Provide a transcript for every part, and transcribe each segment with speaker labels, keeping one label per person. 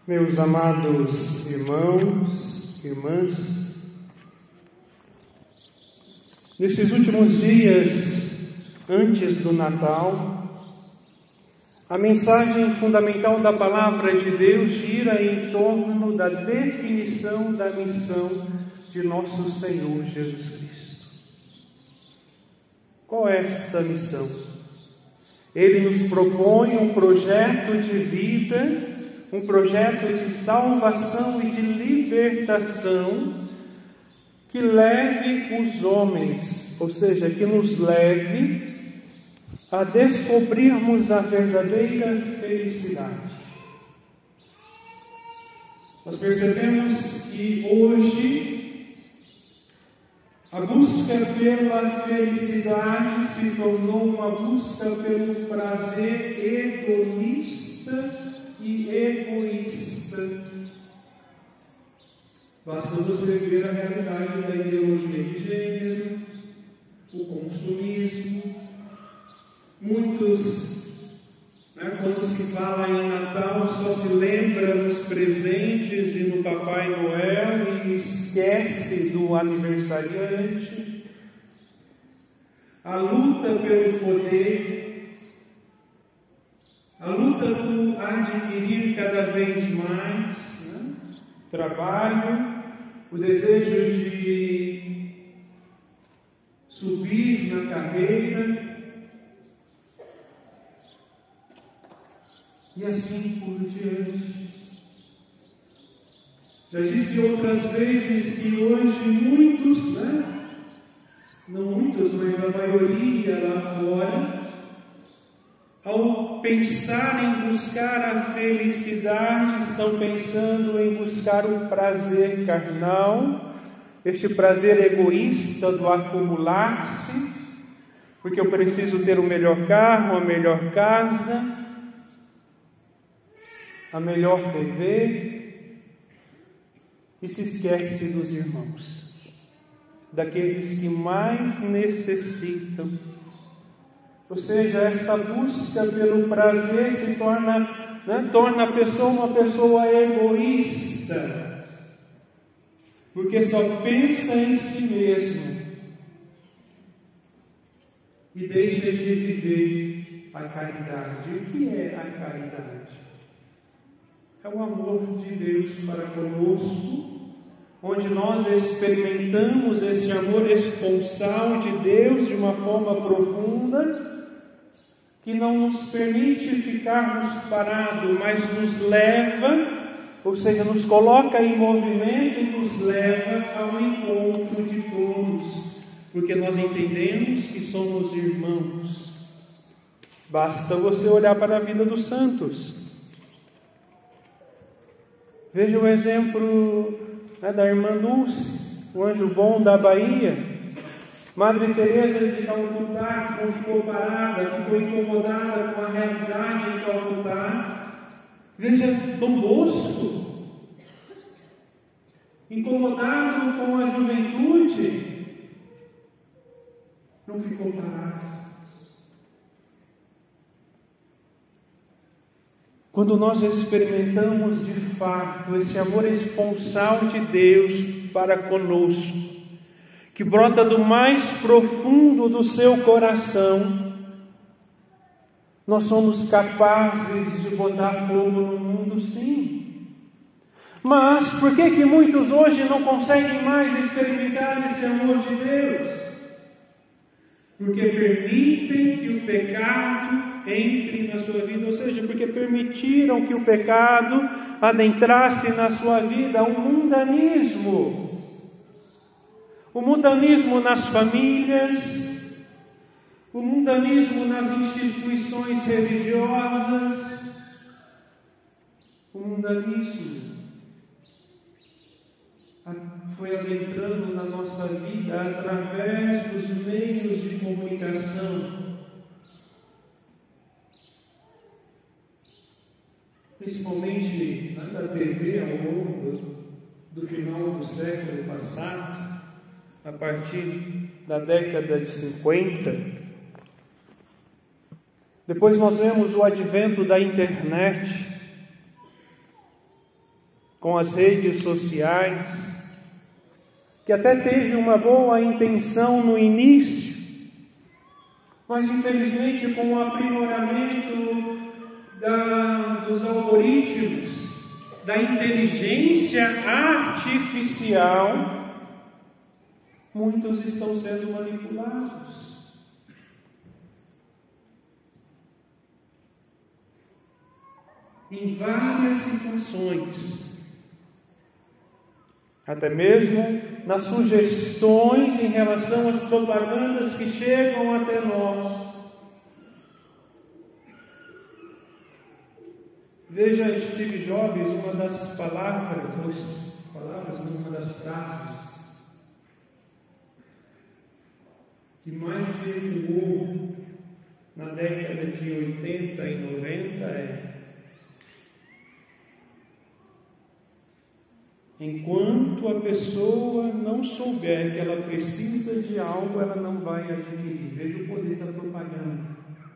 Speaker 1: Meus amados irmãos, irmãs, nesses últimos dias antes do Natal, a mensagem fundamental da Palavra de Deus gira em torno da definição da missão de nosso Senhor Jesus Cristo. Qual é esta missão? Ele nos propõe um projeto de vida, um projeto de salvação e de libertação que leve os homens, ou seja, que nos leve a descobrirmos a verdadeira felicidade. Nós percebemos que hoje a busca pela felicidade se tornou uma busca pelo prazer hedonista e egoísta. Basta você ver a realidade da ideologia de gênero, o consumismo. Muitos, quando se fala em Natal, só se lembra nos presentes e no Papai Noel e esquece do aniversariante. A luta pelo poder, a luta por adquirir cada vez mais trabalho, o desejo de subir na carreira, e assim por diante. Já disse outras vezes que hoje muitos, não muitos, mas a maioria lá fora, ao pensar em buscar a felicidade, estão pensando em buscar o prazer carnal, este prazer egoísta do acumular-se, porque eu preciso ter o melhor carro, a melhor casa, a melhor TV, e se esquece dos irmãos, daqueles que mais necessitam. Ou seja, essa busca pelo prazer se torna a pessoa uma pessoa egoísta, porque só pensa em si mesmo e deixa de viver a caridade. O que é a caridade? É o amor de Deus para conosco, onde nós experimentamos esse amor esponsal de Deus de uma forma profunda, que não nos permite ficarmos parados, mas nos leva, ou seja, nos coloca em movimento e nos leva ao encontro de todos, porque nós entendemos que somos irmãos. Basta você olhar para a vida dos santos. Veja o exemplo da irmã Dulce, o anjo bom da Bahia. Madre Teresa de Calcutá, que não ficou parada, ficou incomodada com a realidade em Calcutá. Veja Dom Bosco, incomodado com a juventude, não ficou parado. Quando nós experimentamos de fato esse amor esponsal de Deus para conosco, que brota do mais profundo do seu coração, nós somos capazes de botar fogo no mundo, sim. Mas por que muitos hoje não conseguem mais experimentar esse amor de Deus? Porque permitem que o pecado entre na sua vida, ou seja, porque permitiram que o pecado adentrasse na sua vida, o mundanismo. O mundanismo nas famílias, o mundanismo nas instituições religiosas, o mundanismo foi adentrando na nossa vida através dos meios de comunicação, principalmente na TV ao longo do final do século passado, a partir da década de 50. Depois nós vemos o advento da internet, com as redes sociais, que até teve uma boa intenção no início, mas infelizmente com o aprimoramento dos algoritmos, da inteligência artificial, muitos estão sendo manipulados. Em várias situações, até mesmo nas sugestões em relação às propagandas que chegam até nós. Veja Steve Jobs, uma das uma das frases que mais circulou na década de 80 e 90 é: enquanto a pessoa não souber que ela precisa de algo, ela não vai adquirir. Veja o poder da propaganda.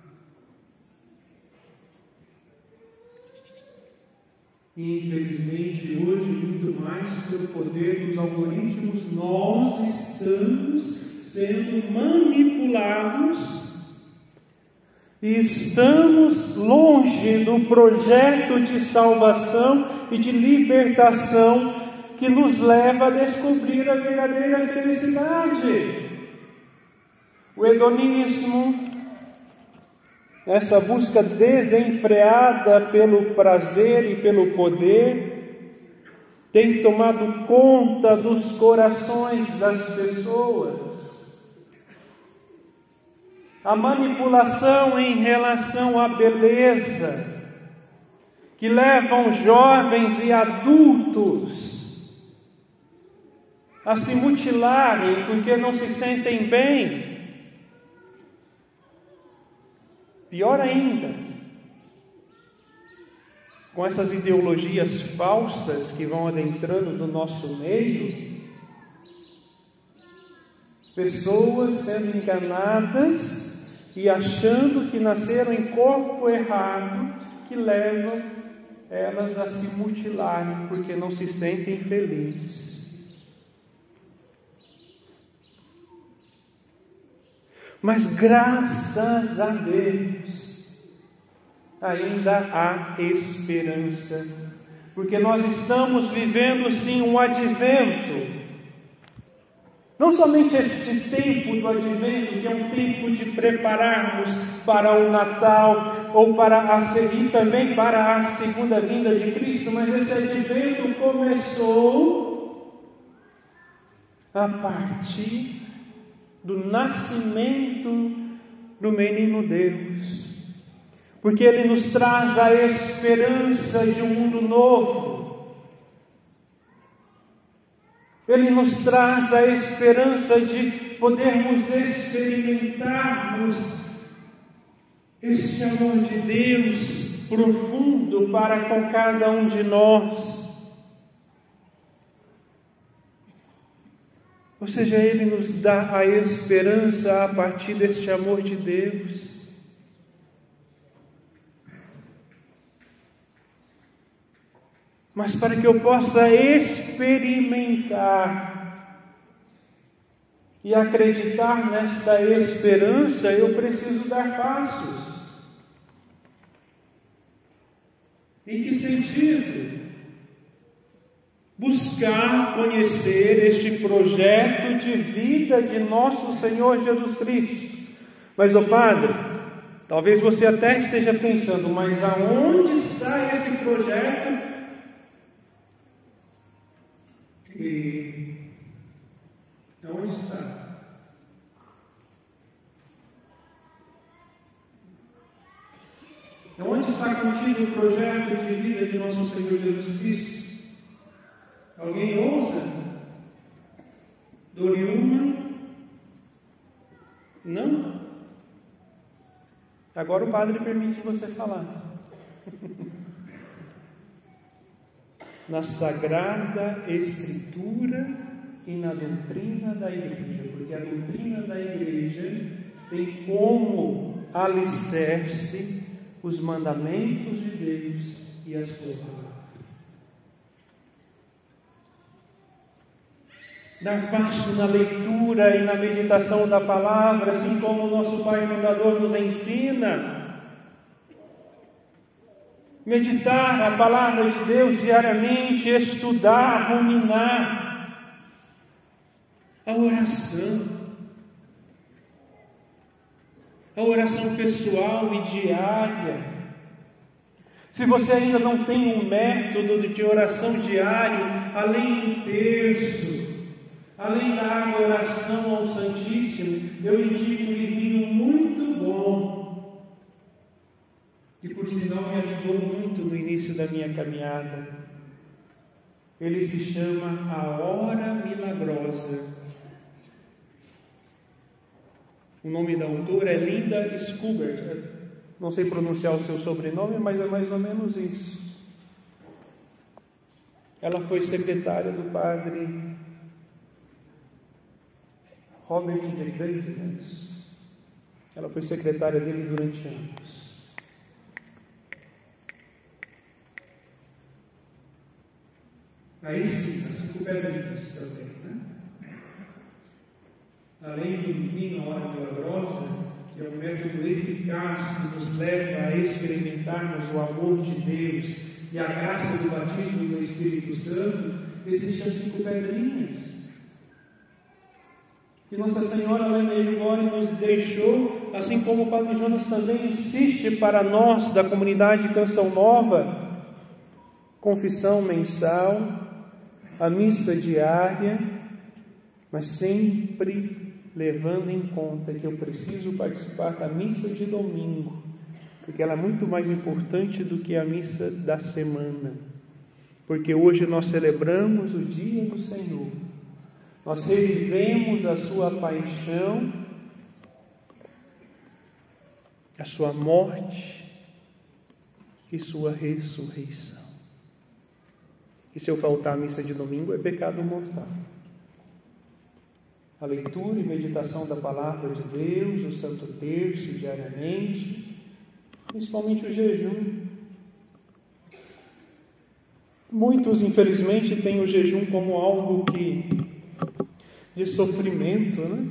Speaker 1: E infelizmente hoje, muito mais pelo poder dos algoritmos, nós estamos sendo manipulados e estamos longe do projeto de salvação e de libertação que nos leva a descobrir a verdadeira felicidade. O hedonismo, essa busca desenfreada pelo prazer e pelo poder, tem tomado conta dos corações das pessoas. A manipulação em relação à beleza, que levam jovens e adultos a se mutilarem porque não se sentem bem. Pior ainda, com essas ideologias falsas que vão adentrando no nosso meio, pessoas sendo enganadas e achando que nasceram em corpo errado, que levam elas a se mutilarem porque não se sentem felizes. Mas graças a Deus, ainda há esperança, porque nós estamos vivendo sim um advento. Não somente este tempo do advento, que é um tempo de prepararmos para o Natal, ou e também para a segunda vinda de Cristo, mas esse advento começou a partir do nascimento do menino Deus, porque Ele nos traz a esperança de um mundo novo, Ele nos traz a esperança de podermos experimentarmos este amor de Deus profundo para com cada um de nós. Ou seja, Ele nos dá a esperança a partir deste amor de Deus. Mas para que eu possa experimentar e acreditar nesta esperança, eu preciso dar passos. Em que sentido? Buscar conhecer este projeto de vida de nosso Senhor Jesus Cristo. Mas, Padre, talvez você até esteja pensando, mas aonde está esse projeto? E aonde está? Onde está contido o projeto de vida de nosso Senhor Jesus Cristo? Alguém ousa? Dou-lhe uma? Não? Agora o Padre permite você falar. Na Sagrada Escritura e na doutrina da Igreja, porque a doutrina da Igreja tem como alicerce os mandamentos de Deus e a sua palavra. dar passo na leitura e na meditação da palavra, assim como o nosso Pai Fundador nos ensina. Meditar a palavra de Deus diariamente, estudar, ruminar. A oração pessoal e diária. Se você ainda não tem um método de oração diário, além do terço, além da adoração ao Santíssimo, eu indico um livrinho muito bom, que por sinal me ajudou muito no início da minha caminhada. Ele se chama A Hora Milagrosa. O nome da autora é Linda Skubert. Não sei pronunciar o seu sobrenome, mas é mais ou menos isso. Ela foi secretária do padre Robert de Grandes. Ela foi secretária dele durante anos. Aí sim, as 5 pedrinhas também, né? Além do livrinho A Hora Milagrosa, que é um método eficaz que nos leva a experimentarmos o amor de Deus e a graça do batismo do Espírito Santo, existem as 5 pedrinhas que Nossa Senhora lá em Medjugorje nos deixou, assim como o Padre Jonas também insiste para nós da comunidade Canção Nova: confissão mensal, a missa diária, mas sempre levando em conta que eu preciso participar da missa de domingo, porque ela é muito mais importante do que a missa da semana, porque hoje nós celebramos o dia do Senhor, nós revivemos a sua paixão, a sua morte e sua ressurreição. E se eu faltar a missa de domingo, é pecado mortal. A leitura e meditação da palavra de Deus, o Santo Terço diariamente, principalmente o jejum. Muitos, infelizmente, têm o jejum como algo de sofrimento, né?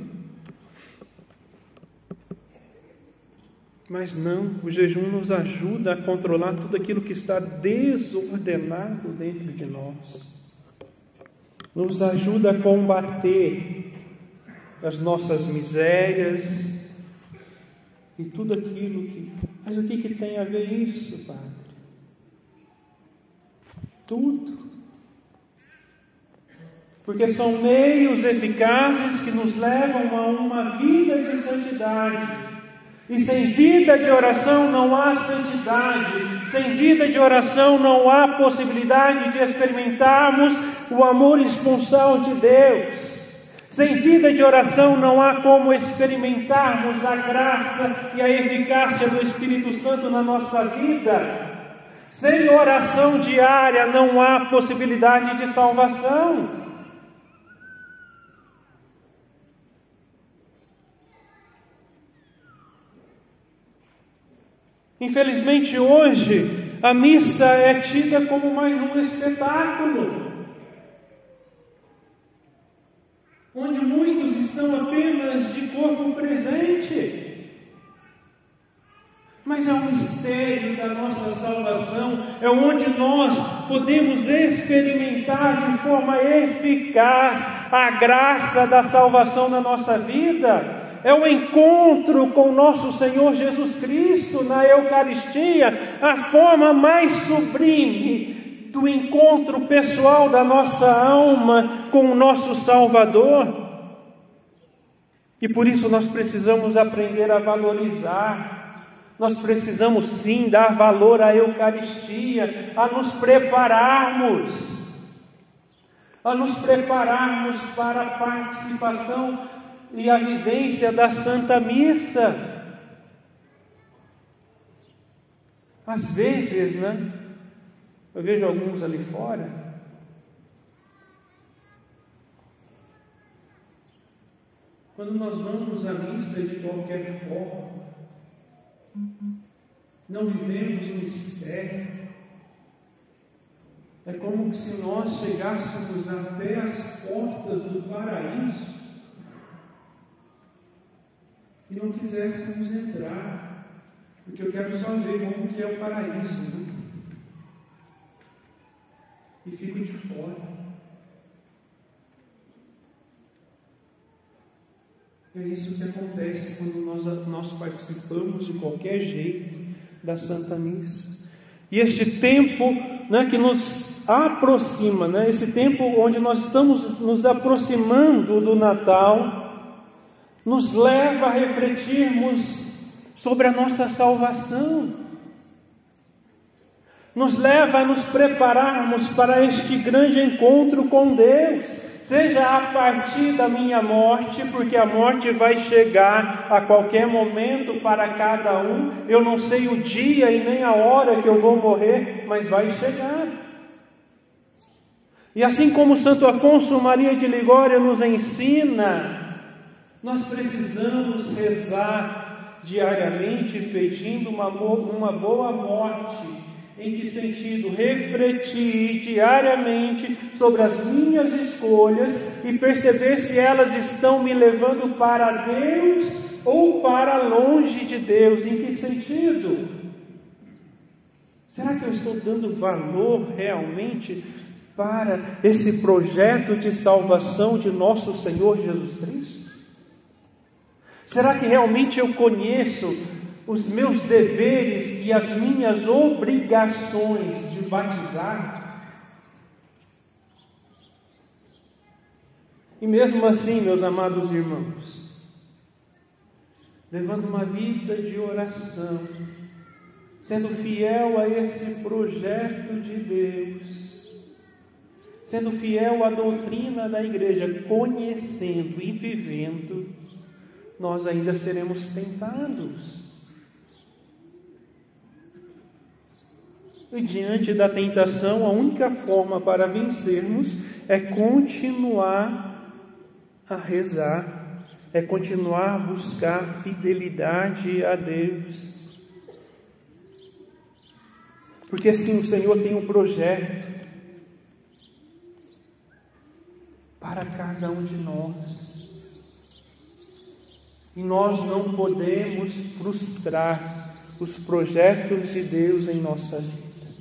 Speaker 1: Mas não, o jejum nos ajuda a controlar tudo aquilo que está desordenado dentro de nós. Nos ajuda a combater as nossas misérias e tudo aquilo que... Mas o que tem a ver isso, Padre? Tudo. Porque são meios eficazes que nos levam a uma vida de santidade. E sem vida de oração não há santidade. Sem vida de oração não há possibilidade de experimentarmos o amor esponsal de Deus. Sem vida de oração não há como experimentarmos a graça e a eficácia do Espírito Santo na nossa vida. Sem oração diária não há possibilidade de salvação. Infelizmente hoje a missa é tida como mais um espetáculo, onde muitos estão apenas de corpo presente. Mas é um mistério da nossa salvação, é onde nós podemos experimentar de forma eficaz a graça da salvação na nossa vida. É o encontro com nosso Senhor Jesus Cristo na Eucaristia, a forma mais sublime do encontro pessoal da nossa alma com o nosso Salvador. E por isso nós precisamos aprender a valorizar. Nós precisamos sim dar valor à Eucaristia, a nos prepararmos para a participação e a vivência da Santa Missa. Às vezes, né? Eu vejo alguns ali fora, quando nós vamos à missa de qualquer forma, não vivemos o mistério, É como se nós chegássemos até as portas do paraíso e não quiséssemos entrar, porque eu quero só ver como que é o paraíso, né? E fico de fora. É isso que acontece quando nós participamos de qualquer jeito da Santa Missa. E este tempo, né, que nos aproxima, né, esse tempo onde nós estamos nos aproximando do Natal, nos leva a refletirmos sobre a nossa salvação, nos leva a nos prepararmos para este grande encontro com Deus, seja a partir da minha morte, porque a morte vai chegar a qualquer momento para cada um. Eu não sei o dia e nem a hora que eu vou morrer, mas vai chegar. E assim como Santo Afonso Maria de Ligório nos ensina, nós precisamos rezar diariamente pedindo uma boa morte. Em que sentido? Refletir diariamente sobre as minhas escolhas e perceber se elas estão me levando para Deus ou para longe de Deus. Em que sentido? Será que eu estou dando valor realmente para esse projeto de salvação de nosso Senhor Jesus Cristo? Será que realmente eu conheço os meus deveres e as minhas obrigações de batizar? E mesmo assim, meus amados irmãos, levando uma vida de oração, sendo fiel a esse projeto de Deus, sendo fiel à doutrina da igreja, conhecendo e vivendo, nós ainda seremos tentados. E diante da tentação, a única forma para vencermos é continuar a rezar, é continuar a buscar fidelidade a Deus. Porque sim, o Senhor tem um projeto para cada um de nós. E nós não podemos frustrar os projetos de Deus em nossa vida.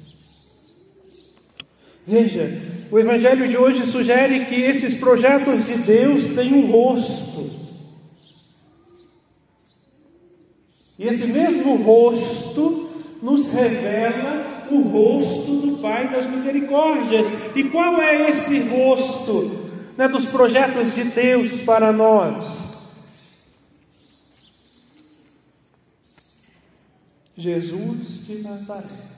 Speaker 1: Veja, o Evangelho de hoje sugere que esses projetos de Deus têm um rosto. E esse mesmo rosto nos revela o rosto do Pai das Misericórdias. E qual é esse rosto, né, dos projetos de Deus para nós? Jesus de Nazaré.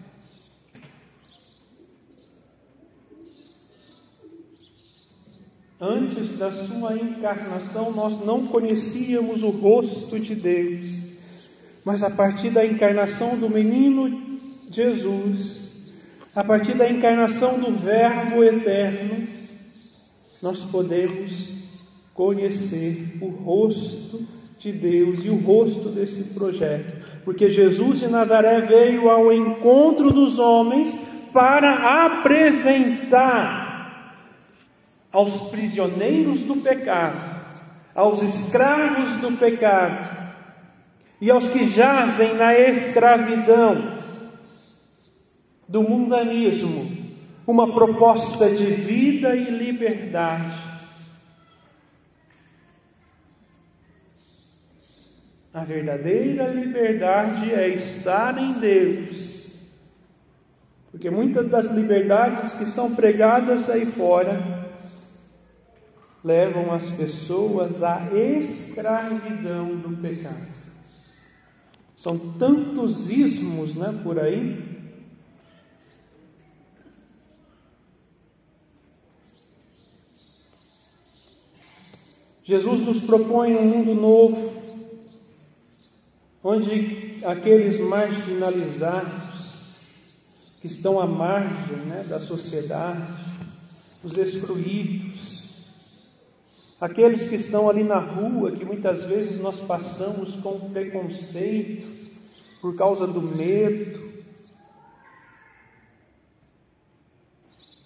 Speaker 1: Antes da sua encarnação, nós não conhecíamos o rosto de Deus, mas a partir da encarnação do menino Jesus, a partir da encarnação do Verbo eterno, nós podemos conhecer o rosto de Deus e o rosto desse projeto, porque Jesus de Nazaré veio ao encontro dos homens para apresentar aos prisioneiros do pecado, aos escravos do pecado e aos que jazem na escravidão do mundanismo, uma proposta de vida e liberdade. A verdadeira liberdade é estar em Deus, porque muitas das liberdades que são pregadas aí fora levam as pessoas à escravidão do pecado. São tantos ismos, né, por aí. Jesus nos propõe um mundo novo, onde aqueles marginalizados, que estão à margem, né, da sociedade, os excluídos, aqueles que estão ali na rua, que muitas vezes nós passamos com preconceito, por causa do medo.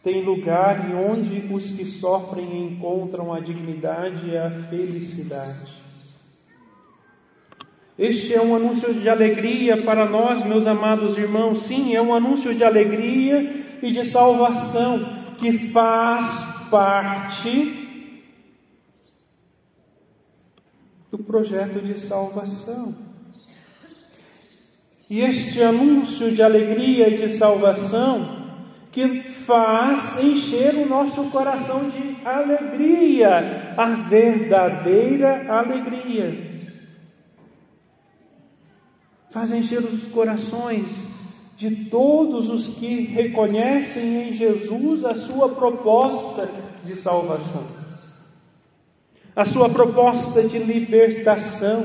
Speaker 1: tem lugar e onde os que sofrem encontram a dignidade e a felicidade. Este é um anúncio de alegria para nós, meus amados irmãos. Sim, é um anúncio de alegria e de salvação que faz parte do projeto de salvação. E este anúncio de alegria e de salvação que faz encher o nosso coração de alegria, a verdadeira alegria. Faz encher os corações de todos os que reconhecem em Jesus a sua proposta de salvação, a sua proposta de libertação,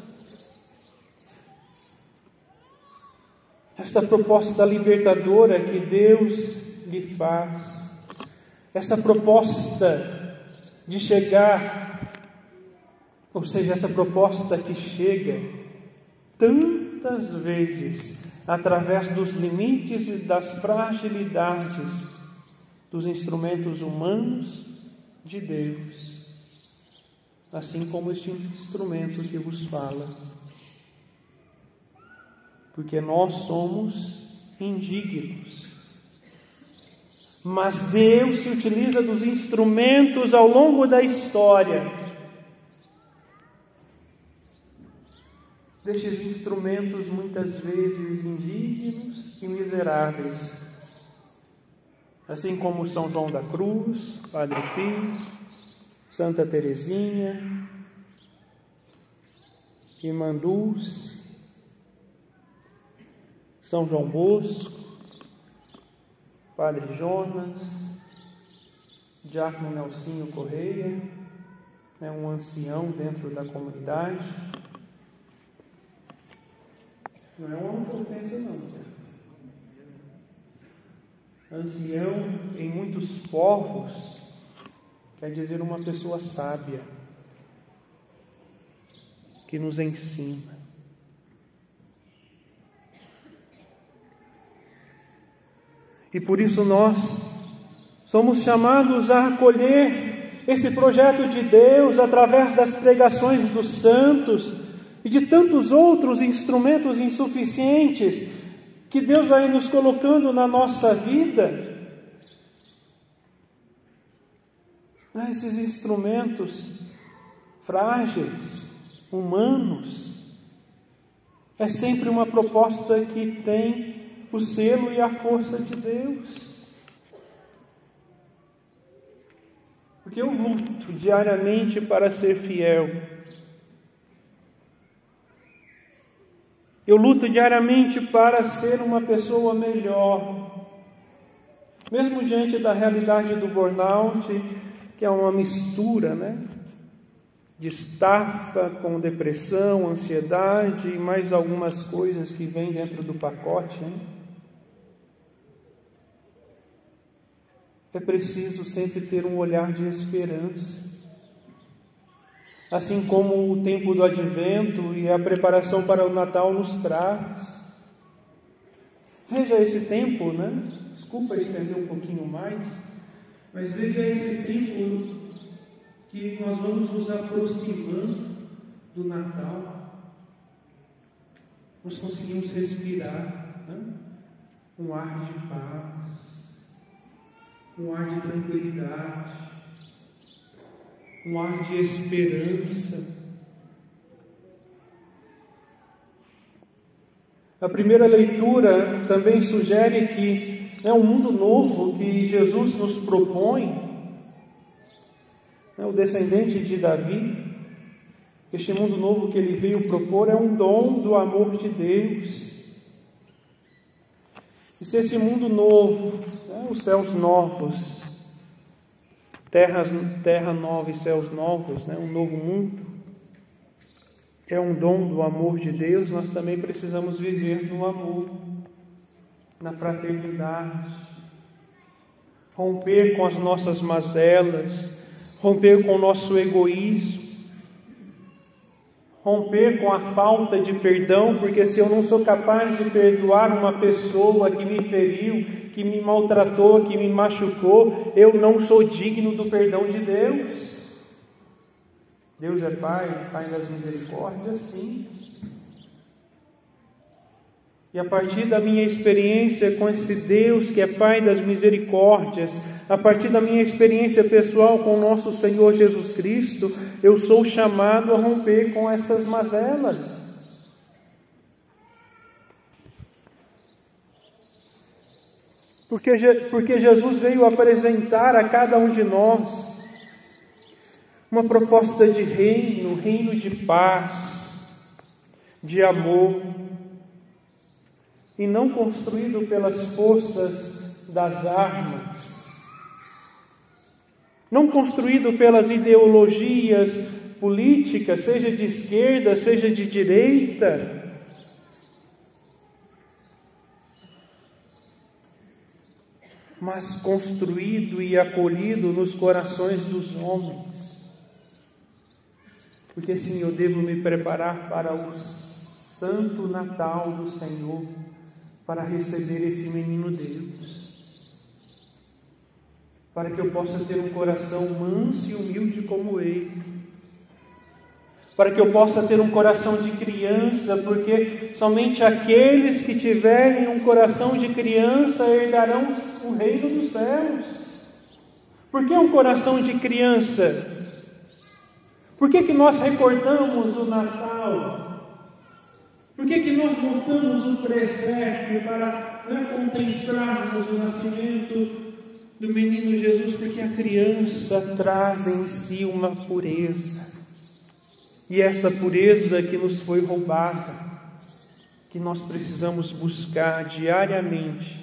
Speaker 1: esta proposta libertadora que Deus lhe faz, essa proposta de chegar, ou seja, essa proposta que chega tantas vezes através dos limites e das fragilidades dos instrumentos humanos de Deus, assim como este instrumento que vos fala, porque nós somos indignos, mas Deus se utiliza dos instrumentos ao longo da história, destes instrumentos muitas vezes indignos e miseráveis, assim como São João da Cruz, Padre Pio, Santa Teresinha, Irmã Dulce, São João Bosco, Padre Jonas, Diácono Nelsinho Correia, um ancião dentro da comunidade. Não é uma ofensa, não. Ancião, em muitos povos, quer dizer uma pessoa sábia, que nos ensina. E por isso nós somos chamados a acolher esse projeto de Deus através das pregações dos santos e de tantos outros instrumentos insuficientes que Deus vai nos colocando na nossa vida. Esses instrumentos frágeis, humanos, é sempre uma proposta que tem o selo e a força de Deus. Porque eu luto diariamente para ser fiel. Eu luto diariamente para ser uma pessoa melhor. Mesmo diante da realidade do burnout, que é uma mistura, de estafa com depressão, ansiedade e mais algumas coisas que vêm dentro do pacote, É preciso sempre ter um olhar de esperança. Assim como o tempo do Advento e a preparação para o Natal nos traz. Veja esse tempo, Desculpa estender um pouquinho mais, mas veja esse tempo que nós vamos nos aproximando do Natal. Nós conseguimos respirar, um ar de paz, um ar de tranquilidade, um ar de esperança. A primeira leitura também sugere que é um mundo novo que Jesus nos propõe, o descendente de Davi. Este mundo novo que ele veio propor é um dom do amor de Deus. E se esse mundo novo, os céus novos, terra nova e céus novos, um novo mundo, é um dom do amor de Deus, nós também precisamos viver no amor, na fraternidade, romper com as nossas mazelas, romper com o nosso egoísmo, Romper com a falta de perdão, porque se eu não sou capaz de perdoar uma pessoa que me feriu, que me maltratou, que me machucou, eu não sou digno do perdão de Deus. Deus é Pai, Pai das misericórdias, sim. E a partir da minha experiência com esse Deus que é Pai das misericórdias, a partir da minha experiência pessoal com o nosso Senhor Jesus Cristo, eu sou chamado a romper com essas mazelas. Porque Jesus veio apresentar a cada um de nós uma proposta de reino, reino de paz, de amor, e não construído pelas forças das armas, não construído pelas ideologias políticas, seja de esquerda, seja de direita, mas construído e acolhido nos corações dos homens. Porque assim eu devo me preparar para o Santo Natal do Senhor, para receber esse menino Deus, para que eu possa ter um coração manso e humilde como Ele, para que eu possa ter um coração de criança, porque somente aqueles que tiverem um coração de criança herdarão o reino dos céus. Por que um coração de criança? Por que nós recordamos o Natal? Por que nós montamos um presépio para contemplarmos o nascimento do menino Jesus? Porque a criança traz em si uma pureza. E essa pureza que nos foi roubada, que nós precisamos buscar diariamente,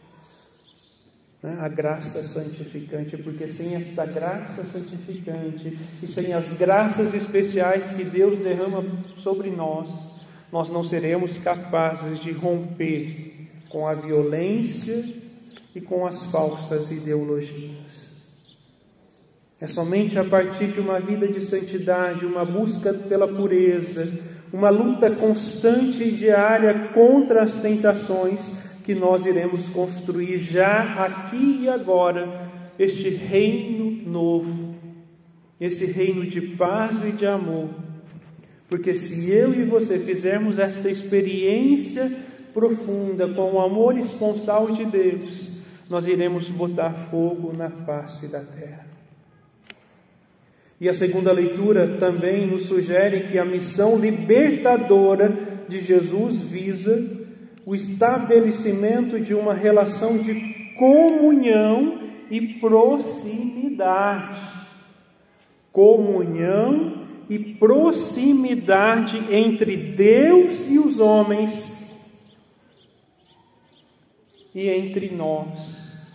Speaker 1: a graça santificante, porque sem esta graça santificante e sem as graças especiais que Deus derrama sobre nós, nós não seremos capazes de romper com a violência e com as falsas ideologias. É somente a partir de uma vida de santidade, uma busca pela pureza, uma luta constante e diária contra as tentações, que nós iremos construir já aqui e agora este reino novo, esse reino de paz e de amor. Porque se eu e você fizermos esta experiência profunda com o amor esponsal de Deus, nós iremos botar fogo na face da terra. E a segunda leitura também nos sugere que a missão libertadora de Jesus visa o estabelecimento de uma relação de comunhão e proximidade. Comunhão e proximidade entre Deus e os homens e entre nós.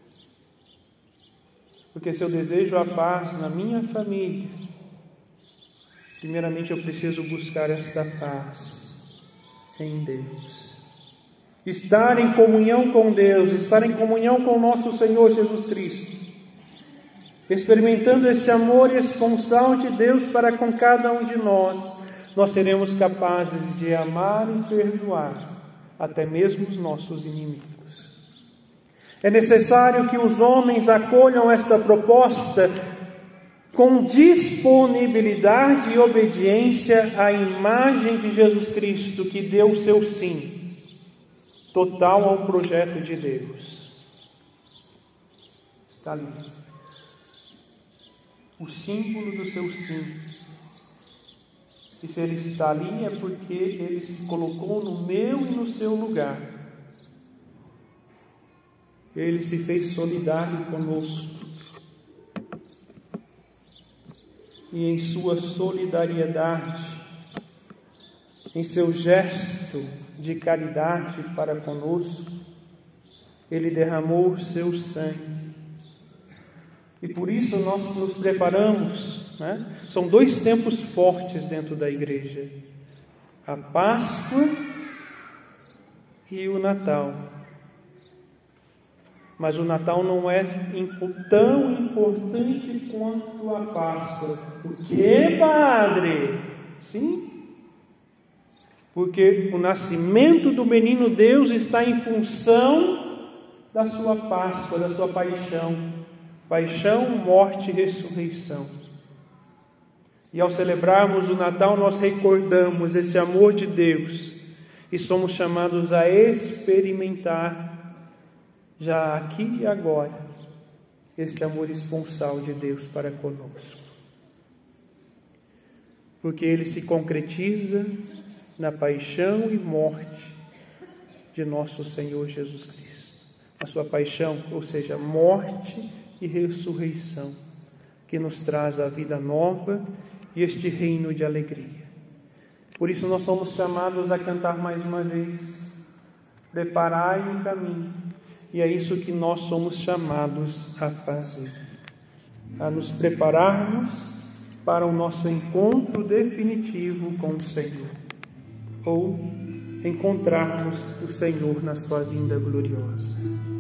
Speaker 1: Porque se eu desejo a paz na minha família, primeiramente eu preciso buscar esta paz em Deus. Estar em comunhão com Deus, estar em comunhão com o nosso Senhor Jesus Cristo, experimentando esse amor esponsal de Deus para com cada um de nós, nós seremos capazes de amar e perdoar até mesmo os nossos inimigos. É necessário que os homens acolham esta proposta com disponibilidade e obediência à imagem de Jesus Cristo, que deu o seu sim total ao projeto de Deus. Está ali o símbolo do seu sim. E se ele está ali é porque ele se colocou no meu e no seu lugar. Ele se fez solidário conosco. E em sua solidariedade, em seu gesto de caridade para conosco, ele derramou o seu sangue. E por isso nós nos preparamos, São dois tempos fortes dentro da igreja: a Páscoa e o Natal. Mas o Natal não é tão importante quanto a Páscoa. O que, padre? Sim, porque o nascimento do menino Deus está em função da sua Páscoa, da sua paixão. Paixão, morte e ressurreição. E ao celebrarmos o Natal, nós recordamos esse amor de Deus e somos chamados a experimentar, já aqui e agora, este amor esponsal de Deus para conosco. Porque ele se concretiza na paixão e morte de nosso Senhor Jesus Cristo. A sua paixão, ou seja, morte e ressurreição, que nos traz a vida nova e este reino de alegria. Por isso nós somos chamados a cantar mais uma vez: preparai o caminho. E é isso que nós somos chamados a fazer, a nos prepararmos para o nosso encontro definitivo com o Senhor, ou encontrarmos o Senhor na sua vinda gloriosa.